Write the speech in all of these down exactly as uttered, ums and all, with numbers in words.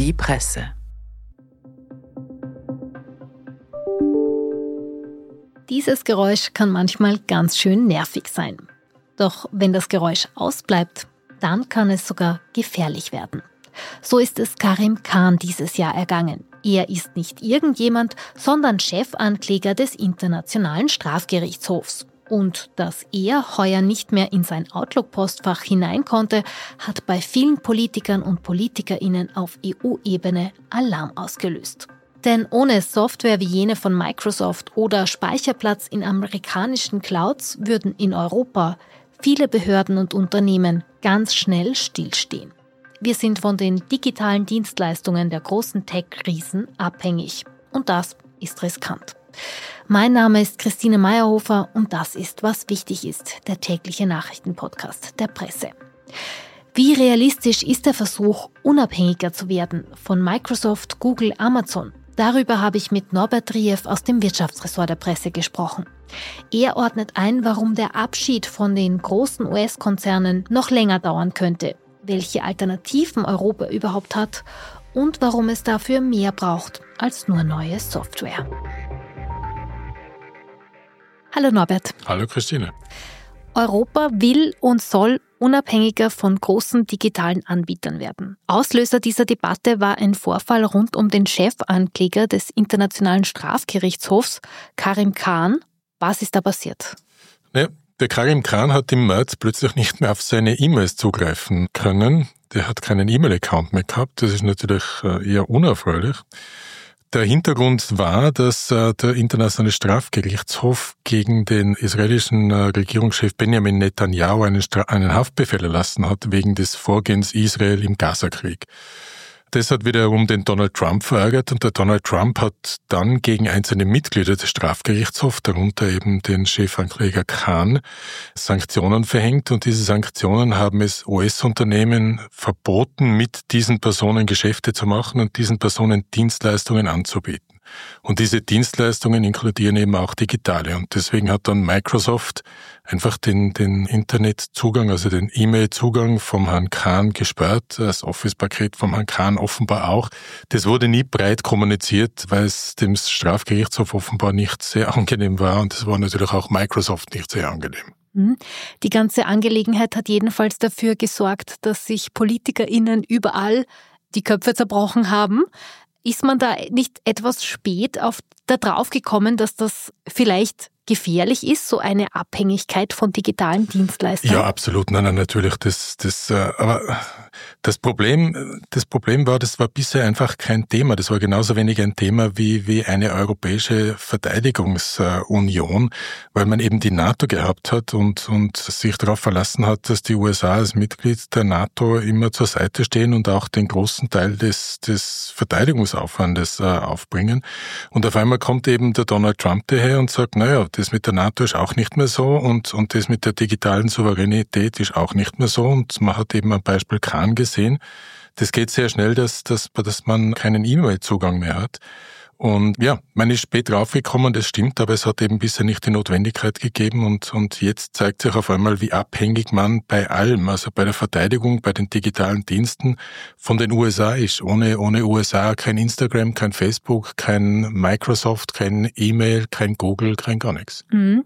Die Presse. Dieses Geräusch kann manchmal ganz schön nervig sein. Doch wenn das Geräusch ausbleibt, dann kann es sogar gefährlich werden. So ist es Karim Khan dieses Jahr ergangen. Er ist nicht irgendjemand, sondern Chefankläger des Internationalen Strafgerichtshofs. Und dass er heuer nicht mehr in sein Outlook-Postfach hinein konnte, hat bei vielen Politikern und PolitikerInnen auf E U-Ebene Alarm ausgelöst. Denn ohne Software wie jene von Microsoft oder Speicherplatz in amerikanischen Clouds würden in Europa viele Behörden und Unternehmen ganz schnell stillstehen. Wir sind von den digitalen Dienstleistungen der großen Tech-Riesen abhängig. Und das ist riskant. Mein Name ist Christine Meyerhofer und das ist, was wichtig ist, der tägliche Nachrichtenpodcast der Presse. Wie realistisch ist der Versuch, unabhängiger zu werden von Microsoft, Google, Amazon? Darüber habe ich mit Norbert Rieff aus dem Wirtschaftsressort der Presse gesprochen. Er ordnet ein, warum der Abschied von den großen U S-Konzernen noch länger dauern könnte, welche Alternativen Europa überhaupt hat und warum es dafür mehr braucht als nur neue Software. Hallo Norbert. Hallo Christine. Europa will und soll unabhängiger von großen digitalen Anbietern werden. Auslöser dieser Debatte war ein Vorfall rund um den Chefankläger des Internationalen Strafgerichtshofs, Karim Khan. Was ist da passiert? Ja, der Karim Khan hat im März plötzlich nicht mehr auf seine E-Mails zugreifen können. Der hat keinen E-Mail-Account mehr gehabt. Das ist natürlich eher unerfreulich. Der Hintergrund war, dass äh, der Internationale Strafgerichtshof gegen den israelischen äh, Regierungschef Benjamin Netanyahu einen, Stra- einen Haftbefehl erlassen hat wegen des Vorgehens Israel im Gazakrieg. Das hat wiederum den Donald Trump verärgert und der Donald Trump hat dann gegen einzelne Mitglieder des Strafgerichtshofs, darunter eben den Chefankläger Khan, Sanktionen verhängt und diese Sanktionen haben es U S-Unternehmen verboten, mit diesen Personen Geschäfte zu machen und diesen Personen Dienstleistungen anzubieten. Und diese Dienstleistungen inkludieren eben auch digitale. Und deswegen hat dann Microsoft einfach den, den Internetzugang, also den E-Mail-Zugang vom Herrn Khan gesperrt, das Office-Paket vom Herrn Khan offenbar auch. Das wurde nie breit kommuniziert, weil es dem Strafgerichtshof offenbar nicht sehr angenehm war. Und es war natürlich auch Microsoft nicht sehr angenehm. Die ganze Angelegenheit hat jedenfalls dafür gesorgt, dass sich PolitikerInnen überall die Köpfe zerbrochen haben. Ist man da nicht etwas spät auf da drauf gekommen, dass das vielleicht gefährlich ist, so eine Abhängigkeit von digitalen Dienstleistungen? Ja, absolut. Nein, nein, natürlich. Das, das, äh, aber das Problem, das Problem war, das war bisher einfach kein Thema. Das war genauso wenig ein Thema wie, wie eine europäische Verteidigungsunion, weil man eben die NATO gehabt hat und, und sich darauf verlassen hat, dass die U S A als Mitglied der NATO immer zur Seite stehen und auch den großen Teil des, des Verteidigungsaufwandes äh, aufbringen. Und auf einmal kommt eben der Donald Trump daher und sagt, naja, das mit der NATO ist auch nicht mehr so und, und das mit der digitalen Souveränität ist auch nicht mehr so. Und man hat eben am Beispiel Khan gesehen, das geht sehr schnell, dass, dass, dass man keinen E-Mail-Zugang mehr hat. Und ja, man ist spät draufgekommen, das stimmt, aber es hat eben bisher nicht die Notwendigkeit gegeben und, und jetzt zeigt sich auf einmal, wie abhängig man bei allem, also bei der Verteidigung, bei den digitalen Diensten von den U S A ist. Ohne, ohne U S A kein Instagram, kein Facebook, kein Microsoft, kein E-Mail, kein Google, kein gar nichts. Mhm.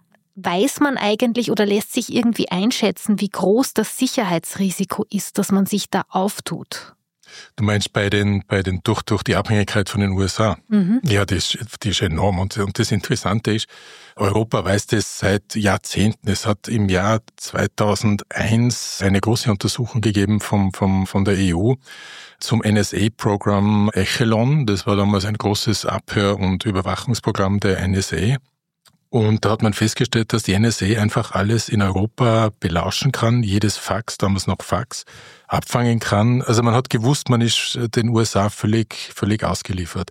Weiß man eigentlich oder lässt sich irgendwie einschätzen, wie groß das Sicherheitsrisiko ist, dass man sich da auftut? Du meinst bei den, bei den, durch, durch die Abhängigkeit von den U S A? Mhm. Ja, die ist, die ist enorm. Und, und das Interessante ist, Europa weiß das seit Jahrzehnten. Es hat im Jahr zweitausendeins eine große Untersuchung gegeben vom, vom, von der E U zum N S A-Programm Echelon. Das war damals ein großes Abhör- und Überwachungsprogramm der N S A. Und da hat man festgestellt, dass die N S A einfach alles in Europa belauschen kann, jedes Fax, damals noch Fax, abfangen kann. Also man hat gewusst, man ist den U S A völlig, völlig ausgeliefert.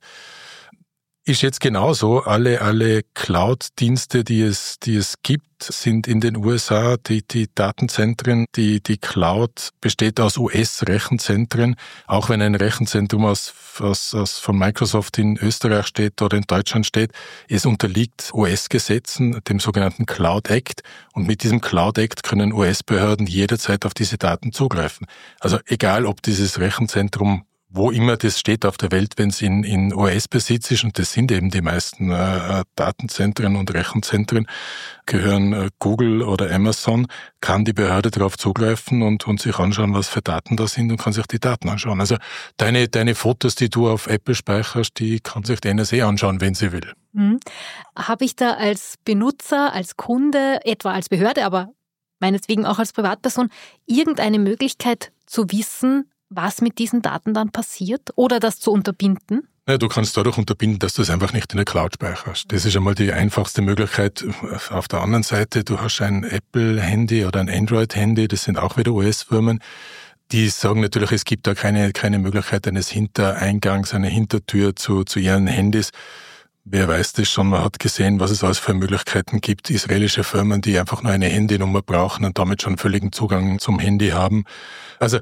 Ist jetzt genauso. Alle, alle Cloud-Dienste, die es, die es gibt, sind in den U S A. Die, die Datenzentren, die, die Cloud besteht aus U S-Rechenzentren. Auch wenn ein Rechenzentrum aus, aus, aus von Microsoft in Österreich steht oder in Deutschland steht, es unterliegt U S-Gesetzen, dem sogenannten Cloud Act. Und mit diesem Cloud Act können U S-Behörden jederzeit auf diese Daten zugreifen. Also egal, ob dieses Rechenzentrum wo immer das steht auf der Welt, wenn es in, in U S-Besitz ist, und das sind eben die meisten äh, Datenzentren und Rechenzentren, gehören äh, Google oder Amazon, kann die Behörde darauf zugreifen und, und sich anschauen, was für Daten da sind, und kann sich die Daten anschauen. Also deine, deine Fotos, die du auf Apple speicherst, die kann sich die N S A anschauen, wenn sie will. Mhm. Habe ich da als Benutzer, als Kunde, etwa als Behörde, aber meinetwegen auch als Privatperson, irgendeine Möglichkeit zu wissen, was mit diesen Daten dann passiert, oder das zu unterbinden? Ja, du kannst dadurch unterbinden, dass du es einfach nicht in der Cloud speicherst. Das ist einmal die einfachste Möglichkeit. Auf der anderen Seite, du hast ein Apple-Handy oder ein Android-Handy, das sind auch wieder U S-Firmen, die sagen natürlich, es gibt da keine, keine Möglichkeit eines Hintereingangs, eine Hintertür zu, zu ihren Handys. Wer weiß das schon, man hat gesehen, was es alles für Möglichkeiten gibt. Israelische Firmen, die einfach nur eine Handynummer brauchen und damit schon völligen Zugang zum Handy haben. Also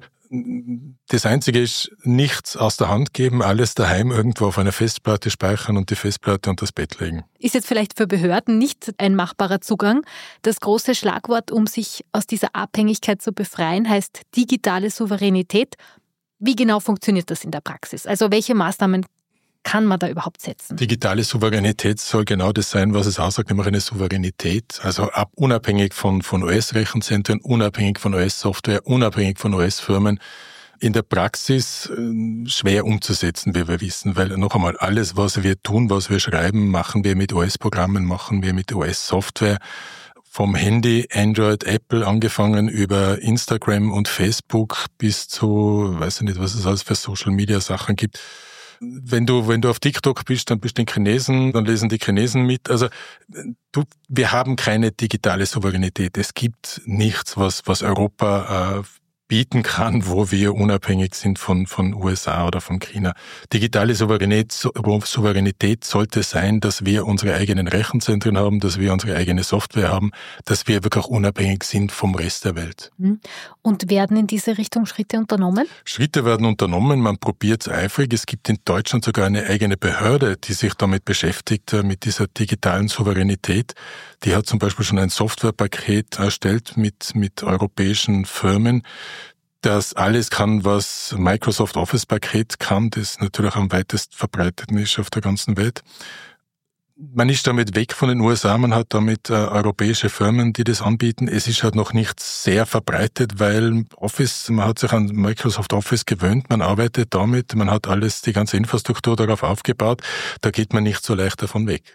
das Einzige ist, nichts aus der Hand geben, alles daheim irgendwo auf einer Festplatte speichern und die Festplatte unter das Bett legen. Ist jetzt vielleicht für Behörden nicht ein machbarer Zugang. Das große Schlagwort, um sich aus dieser Abhängigkeit zu befreien, heißt digitale Souveränität. Wie genau funktioniert das in der Praxis? Also welche Maßnahmen kann man da überhaupt setzen? Digitale Souveränität soll genau das sein, was es aussagt, nämlich eine Souveränität, also ab, unabhängig von, von U S-Rechenzentren, unabhängig von U S-Software, unabhängig von U S-Firmen. In der Praxis äh, schwer umzusetzen, wie wir wissen, weil noch einmal alles, was wir tun, was wir schreiben, machen wir mit U S-Programmen, machen wir mit U S-Software. Vom Handy, Android, Apple angefangen über Instagram und Facebook bis zu, weiß ich nicht, was es alles für Social-Media-Sachen gibt. Wenn du, wenn du auf TikTok bist, dann bist du den Chinesen, dann lesen die Chinesen mit. Also, du, wir haben keine digitale Souveränität. Es gibt nichts, was, was Europa, äh, bieten kann, wo wir unabhängig sind von, von U S A oder von China. Digitale Souveränität, Souveränität sollte sein, dass wir unsere eigenen Rechenzentren haben, dass wir unsere eigene Software haben, dass wir wirklich unabhängig sind vom Rest der Welt. Und werden in diese Richtung Schritte unternommen? Schritte werden unternommen, man probiert es eifrig. Es gibt in Deutschland sogar eine eigene Behörde, die sich damit beschäftigt, mit dieser digitalen Souveränität. Die hat zum Beispiel schon ein Softwarepaket erstellt mit, mit europäischen Firmen, das alles kann, was Microsoft Office-Paket kann, das natürlich am weitest verbreiteten ist auf der ganzen Welt. Man ist damit weg von den U S A, man hat damit äh, europäische Firmen, die das anbieten. Es ist halt noch nicht sehr verbreitet, weil Office, man hat sich an Microsoft Office gewöhnt, man arbeitet damit, man hat alles, die ganze Infrastruktur darauf aufgebaut, da geht man nicht so leicht davon weg.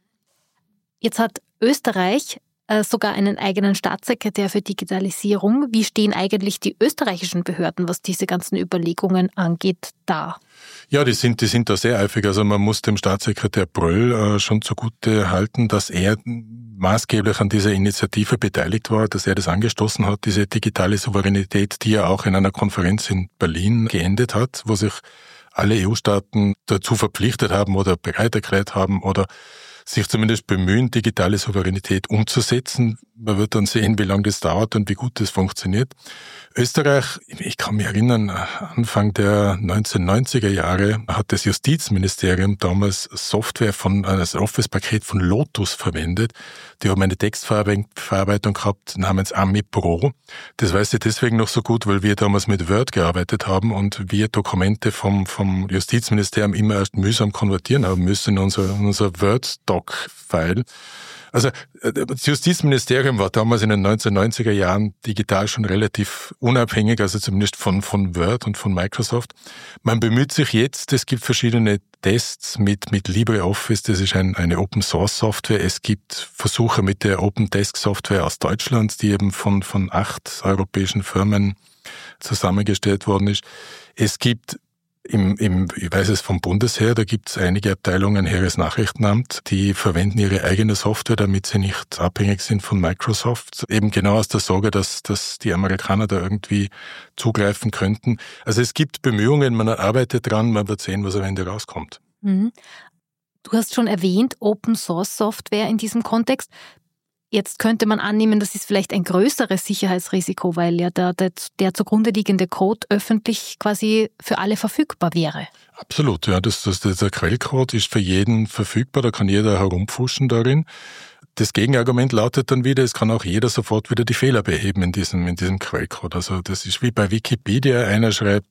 Jetzt hat Österreich sogar einen eigenen Staatssekretär für Digitalisierung. Wie stehen eigentlich die österreichischen Behörden, was diese ganzen Überlegungen angeht, da? Ja, die sind, die sind da sehr eifrig. Also man muss dem Staatssekretär Bröll äh, schon zugute halten, dass er maßgeblich an dieser Initiative beteiligt war, dass er das angestoßen hat, diese digitale Souveränität, die ja auch in einer Konferenz in Berlin geendet hat, wo sich alle E U-Staaten dazu verpflichtet haben oder bereit erklärt haben oder sich zumindest bemühen, digitale Souveränität umzusetzen. Man wird dann sehen, wie lange das dauert und wie gut das funktioniert. Österreich, ich kann mich erinnern, Anfang der neunzehnhundertneunziger Jahre hat das Justizministerium damals Software von, das Office-Paket von Lotus verwendet. Die haben eine Textverarbeitung gehabt namens Ami Pro. Das weiß ich deswegen noch so gut, weil wir damals mit Word gearbeitet haben und wir Dokumente vom, vom Justizministerium immer erst mühsam konvertieren haben müssen in unser, in unser Word-Doc-File. Also das Justizministerium war damals in den neunzehnhundertneunziger Jahren digital schon relativ unabhängig, also zumindest von, von Word und von Microsoft. Man bemüht sich jetzt, es gibt verschiedene Tests mit, mit LibreOffice, das ist ein, eine Open-Source-Software. Es gibt Versuche mit der Open-Desk-Software aus Deutschland, die eben von, von acht europäischen Firmen zusammengestellt worden ist. Es gibt Im, im, ich weiß es vom Bundesheer, da gibt es einige Abteilungen, Heeresnachrichtenamt, die verwenden ihre eigene Software, damit sie nicht abhängig sind von Microsoft. Eben genau aus der Sorge, dass, dass die Amerikaner da irgendwie zugreifen könnten. Also es gibt Bemühungen, man arbeitet dran, man wird sehen, was am Ende rauskommt. Mhm. Du hast schon erwähnt, Open-Source-Software in diesem Kontext. Jetzt könnte man annehmen, das ist vielleicht ein größeres Sicherheitsrisiko, weil ja der, der, der zugrunde liegende Code öffentlich quasi für alle verfügbar wäre. Absolut, ja. Das, das, der Quellcode ist für jeden verfügbar, da kann jeder herumfuschen darin. Das Gegenargument lautet dann wieder, es kann auch jeder sofort wieder die Fehler beheben in diesem, in diesem Quellcode. Also das ist wie bei Wikipedia, einer schreibt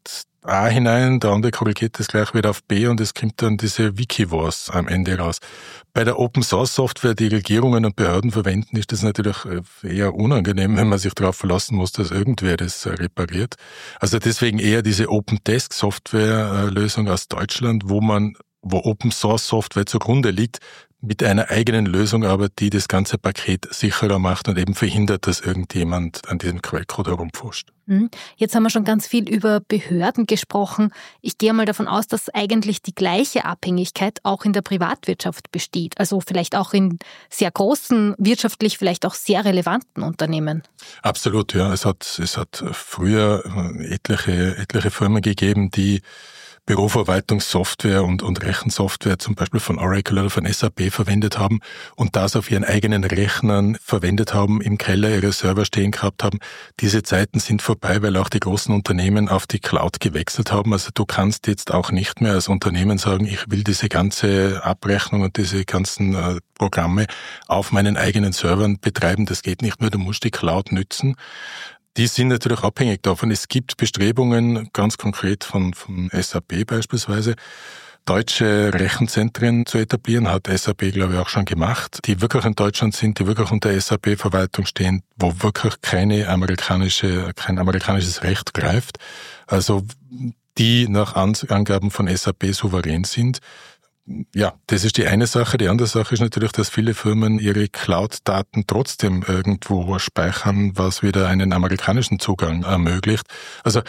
A hinein, der andere korrigiert das gleich wieder auf B und es kommt dann diese Wikivars am Ende raus. Bei der Open-Source-Software, die Regierungen und Behörden verwenden, ist das natürlich eher unangenehm, wenn man sich darauf verlassen muss, dass irgendwer das repariert. Also deswegen eher diese Open-Desk-Software-Lösung aus Deutschland, wo man, wo Open-Source-Software zugrunde liegt, mit einer eigenen Lösung aber, die das ganze Paket sicherer macht und eben verhindert, dass irgendjemand an diesem Quellcode herumfuscht. Jetzt haben wir schon ganz viel über Behörden gesprochen. Ich gehe mal davon aus, dass eigentlich die gleiche Abhängigkeit auch in der Privatwirtschaft besteht. Also vielleicht auch in sehr großen, wirtschaftlich vielleicht auch sehr relevanten Unternehmen. Absolut, ja. Es hat, es hat früher etliche, etliche Firmen gegeben, die Büroverwaltungssoftware und, und Rechensoftware zum Beispiel von Oracle oder von S A P verwendet haben und das auf ihren eigenen Rechnern verwendet haben, im Keller ihre Server stehen gehabt haben. Diese Zeiten sind vorbei, weil auch die großen Unternehmen auf die Cloud gewechselt haben. Also du kannst jetzt auch nicht mehr als Unternehmen sagen, ich will diese ganze Abrechnung und diese ganzen äh, Programme auf meinen eigenen Servern betreiben. Das geht nicht mehr, du musst die Cloud nützen. Die sind natürlich abhängig davon. Es gibt Bestrebungen, ganz konkret von, von S A P beispielsweise, deutsche Rechenzentren zu etablieren, hat S A P, glaube ich, auch schon gemacht, die wirklich in Deutschland sind, die wirklich unter S A P-Verwaltung stehen, wo wirklich keine amerikanische, kein amerikanisches Recht greift, also die nach Angaben von S A P souverän sind. Ja, das ist die eine Sache. Die andere Sache ist natürlich, dass viele Firmen ihre Cloud-Daten trotzdem irgendwo speichern, was wieder einen amerikanischen Zugang ermöglicht. Also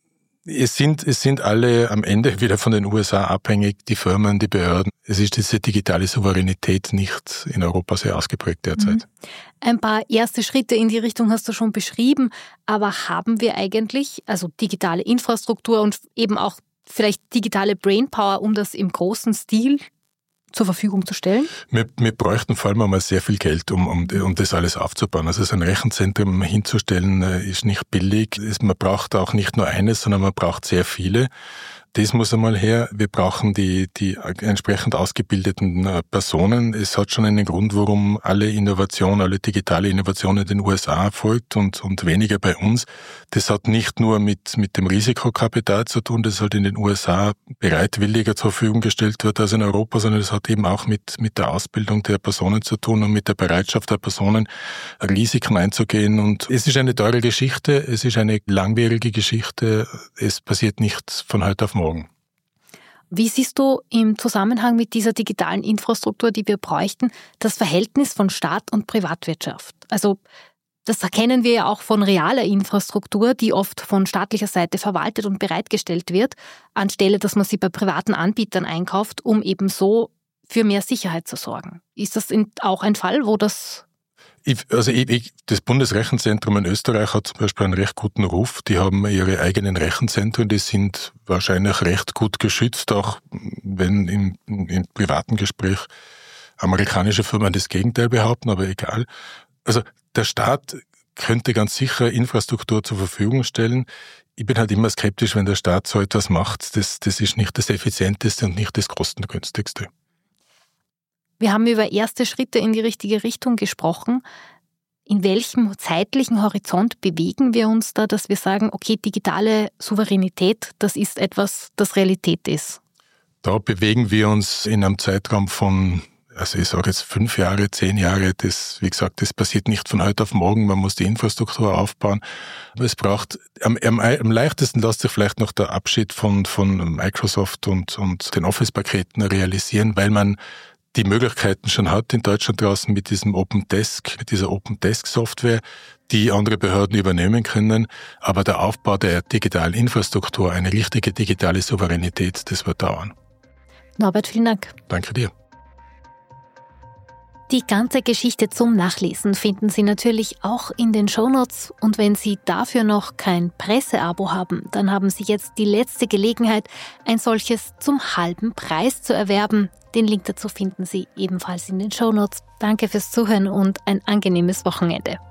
es sind, es sind alle am Ende wieder von den U S A abhängig, die Firmen, die Behörden. Es ist diese digitale Souveränität nicht in Europa sehr ausgeprägt derzeit. Ein paar erste Schritte in die Richtung hast du schon beschrieben, aber haben wir eigentlich, also digitale Infrastruktur und eben auch vielleicht digitale Brainpower, um das im großen Stil zur Verfügung zu stellen? Wir, wir bräuchten vor allem einmal sehr viel Geld, um, um, um das alles aufzubauen. Also so ein Rechenzentrum hinzustellen ist nicht billig. Man braucht auch nicht nur eines, sondern man braucht sehr viele. Das muss einmal her. Wir brauchen die, die entsprechend ausgebildeten Personen. Es hat schon einen Grund, warum alle Innovation, alle digitale Innovation in den U S A erfolgt und, und weniger bei uns. Das hat nicht nur mit, mit dem Risikokapital zu tun, das halt in den U S A bereitwilliger zur Verfügung gestellt wird als in Europa, sondern es hat eben auch mit, mit der Ausbildung der Personen zu tun und mit der Bereitschaft der Personen, Risiken einzugehen. Und es ist eine teure Geschichte, es ist eine langwierige Geschichte. Es passiert nicht von heute auf morgen. Morgen. Wie siehst du im Zusammenhang mit dieser digitalen Infrastruktur, die wir bräuchten, das Verhältnis von Staat und Privatwirtschaft? Also das erkennen wir ja auch von realer Infrastruktur, die oft von staatlicher Seite verwaltet und bereitgestellt wird, anstelle dass man sie bei privaten Anbietern einkauft, um eben so für mehr Sicherheit zu sorgen. Ist das auch ein Fall, wo das... Ich, also ich, ich, das Bundesrechenzentrum in Österreich hat zum Beispiel einen recht guten Ruf. Die haben ihre eigenen Rechenzentren, die sind wahrscheinlich recht gut geschützt, auch wenn im, im privaten Gespräch amerikanische Firmen das Gegenteil behaupten, aber egal. Also der Staat könnte ganz sicher Infrastruktur zur Verfügung stellen. Ich bin halt immer skeptisch, wenn der Staat so etwas macht. Das, das ist nicht das Effizienteste und nicht das kostengünstigste. Wir haben über erste Schritte in die richtige Richtung gesprochen. In welchem zeitlichen Horizont bewegen wir uns da, dass wir sagen, okay, digitale Souveränität, das ist etwas, das Realität ist? Da bewegen wir uns in einem Zeitraum von, also ich sage jetzt fünf Jahre, zehn Jahre. Das, wie gesagt, das passiert nicht von heute auf morgen. Man muss die Infrastruktur aufbauen. Aber es braucht, am, am, am leichtesten lässt sich vielleicht noch der Abschied von, von Microsoft und, und den Office-Paketen realisieren, weil man die Möglichkeiten schon hat in Deutschland draußen mit diesem Open Desk, mit dieser Open Desk Software, die andere Behörden übernehmen können. Aber der Aufbau der digitalen Infrastruktur, eine richtige digitale Souveränität, das wird dauern. Norbert, vielen Dank. Danke dir. Die ganze Geschichte zum Nachlesen finden Sie natürlich auch in den Shownotes. Und wenn Sie dafür noch kein Presseabo haben, dann haben Sie jetzt die letzte Gelegenheit, ein solches zum halben Preis zu erwerben. Den Link dazu finden Sie ebenfalls in den Shownotes. Danke fürs Zuhören und ein angenehmes Wochenende.